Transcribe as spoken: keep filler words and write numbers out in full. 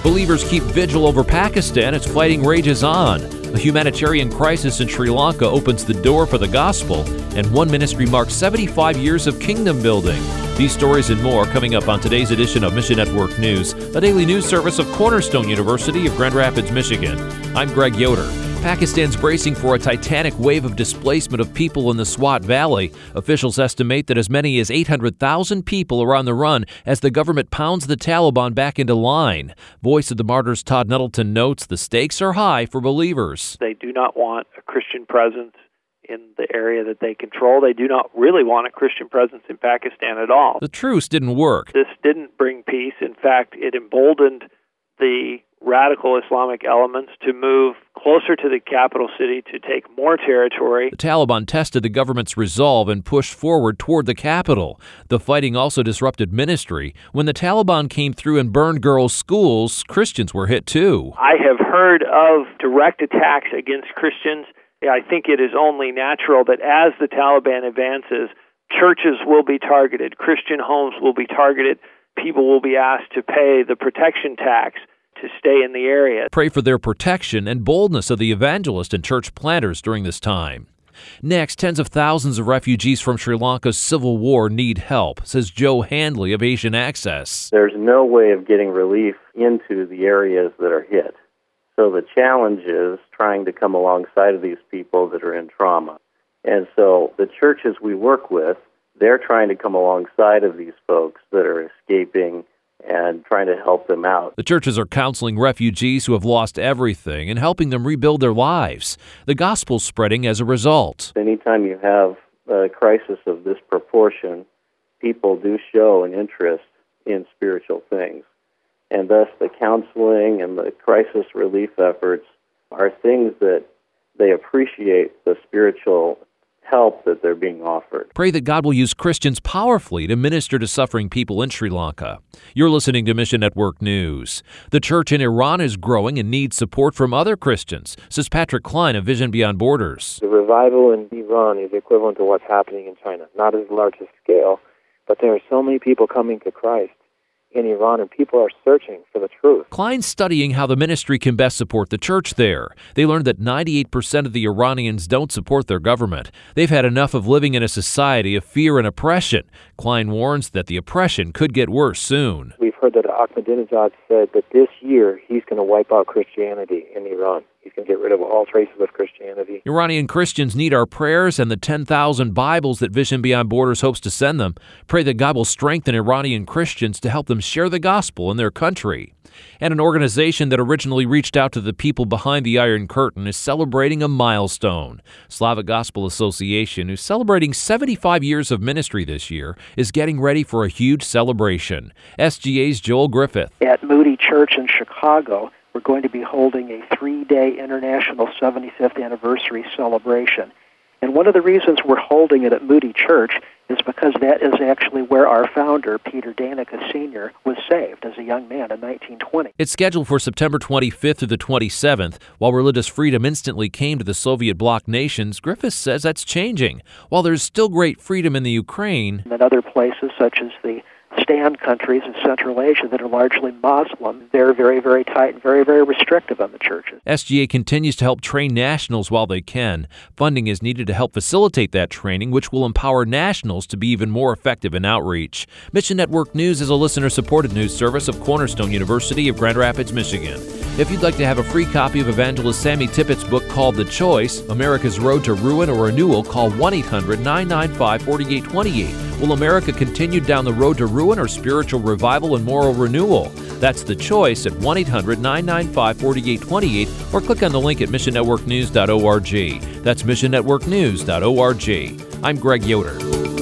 Believers keep vigil over Pakistan as fighting rages on. A humanitarian crisis in Sri Lanka opens the door for the gospel, and one ministry marks seventy-five years of kingdom building. These stories and more coming up on today's edition of Mission Network News, a daily news service of Cornerstone University of Grand Rapids, Michigan. I'm Greg Yoder. Pakistan's bracing for a titanic wave of displacement of people in the Swat Valley. Officials estimate that as many as eight hundred thousand people are on the run as the government pounds the Taliban back into line. Voice of the Martyrs Todd Nettleton notes the stakes are high for believers. They do not want a Christian presence in the area that they control. They do not really want a Christian presence in Pakistan at all. The truce didn't work. This didn't bring peace. In fact, it emboldened the radical Islamic elements to move closer to the capital city to take more territory. The Taliban tested the government's resolve and pushed forward toward the capital. The fighting also disrupted ministry. When the Taliban came through and burned girls' schools, Christians were hit too. I have heard of direct attacks against Christians. I think it is only natural that as the Taliban advances, churches will be targeted, Christian homes will be targeted, people will be asked to pay the protection tax to stay in the area. Pray for their protection and boldness of the evangelist and church planters during this time. Next, tens of thousands of refugees from Sri Lanka's civil war need help, says Joe Handley of Asian Access. There's no way of getting relief into the areas that are hit. So the challenge is trying to come alongside of these people that are in trauma. And so the churches we work with, they're trying to come alongside of these folks that are escaping and trying to help them out. The churches are counseling refugees who have lost everything and helping them rebuild their lives. The gospel's spreading as a result. Anytime you have a crisis of this proportion, people do show an interest in spiritual things. And thus the counseling and the crisis relief efforts are things that they appreciate the spiritual help that they're being offered. Pray that God will use Christians powerfully to minister to suffering people in Sri Lanka. You're listening to Mission Network News. The church in Iran is growing and needs support from other Christians, says Patrick Klein of Vision Beyond Borders. The revival in Iran is equivalent to what's happening in China. Not as large a scale, but there are so many people coming to Christ in Iran, and people are searching for the truth. Klein's studying how the ministry can best support the church there. They learned that ninety-eight percent of the Iranians don't support their government. They've had enough of living in a society of fear and oppression. Klein warns that the oppression could get worse soon. We've heard that Ahmadinejad said that this year he's going to wipe out Christianity in Iran. He's going to get rid of all traces of Christianity. Iranian Christians need our prayers and the ten thousand Bibles that Vision Beyond Borders hopes to send them. Pray that God will strengthen Iranian Christians to help them share the gospel in their country. And an organization that originally reached out to the people behind the Iron Curtain is celebrating a milestone. Slavic Gospel Association, who's celebrating seventy-five years of ministry this year, is getting ready for a huge celebration. S G A's Joel Griffith. At Moody Church in Chicago, we're going to be holding a three-day International seventy-fifth Anniversary celebration. And one of the reasons we're holding it at Moody Church is because that is actually where our founder, Peter Danica Senior, was saved as a young man in nineteen twenty. It's scheduled for September twenty-fifth through the twenty-seventh. While religious freedom instantly came to the Soviet bloc nations, Griffiths says that's changing. While there's still great freedom in the Ukraine, and in other places such as the stand countries in Central Asia that are largely Muslim, they're very, very tight and very, very restrictive on the churches. S G A continues to help train nationals while they can. Funding is needed to help facilitate that training, which will empower nationals to be even more effective in outreach. Mission Network News is a listener-supported news service of Cornerstone University of Grand Rapids, Michigan. If you'd like to have a free copy of Evangelist Sammy Tippett's book called The Choice, America's Road to Ruin or Renewal, call one eight hundred nine nine five four eight two eight. Will America continue down the road to ruin or spiritual revival and moral renewal? That's The Choice at one eight hundred nine nine five four eight two eight or click on the link at mission network news dot org. That's mission network news dot org. I'm Greg Yoder.